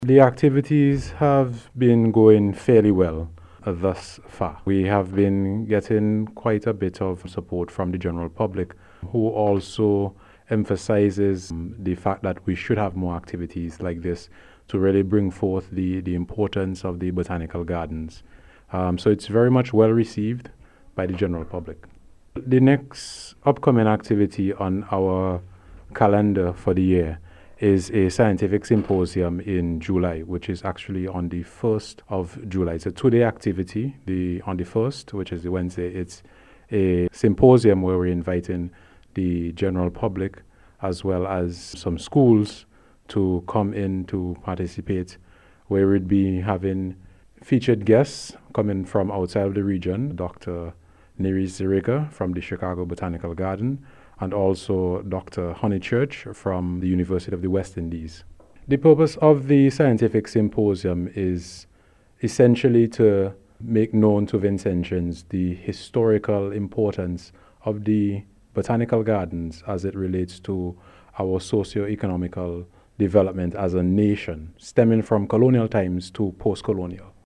The activities have been going fairly well thus far. We have been getting quite a bit of support from the general public, who also emphasizes the fact that we should have more activities like this to really bring forth the importance of the botanical gardens. So it's very much well received by the general public. The next upcoming activity on our calendar for the year is a scientific symposium in July, which is actually on the 1st of July. It's a two-day activity. On the 1st, which is the Wednesday, it's a symposium where we're inviting the general public as well as some schools to come in to participate, where we'd be having featured guests coming from outside of the region, Dr. Neris Zereka from the Chicago Botanical Garden, and also Dr. Honeychurch from the University of the West Indies. The purpose of the scientific symposium is essentially to make known to Vincentians the historical importance of the botanical gardens as it relates to our socio-economical development as a nation, stemming from colonial times to post-colonial.